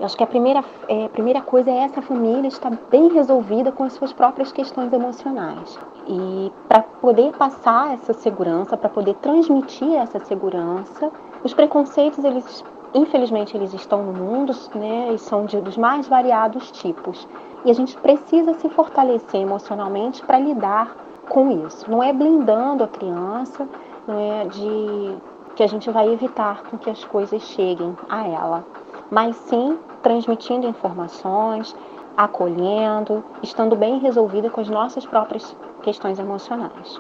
Acho que a primeira coisa é essa família estar bem resolvida com as suas próprias questões emocionais. E para poder passar essa segurança, para poder transmitir essa segurança, os preconceitos, eles, infelizmente, eles estão no mundo, né, e são dos mais variados tipos. E a gente precisa se fortalecer emocionalmente para lidar com isso. Não é blindando a criança, não é de que a gente vai evitar com que as coisas cheguem a ela, mas sim transmitindo informações, acolhendo, estando bem resolvida com as nossas próprias questões emocionais.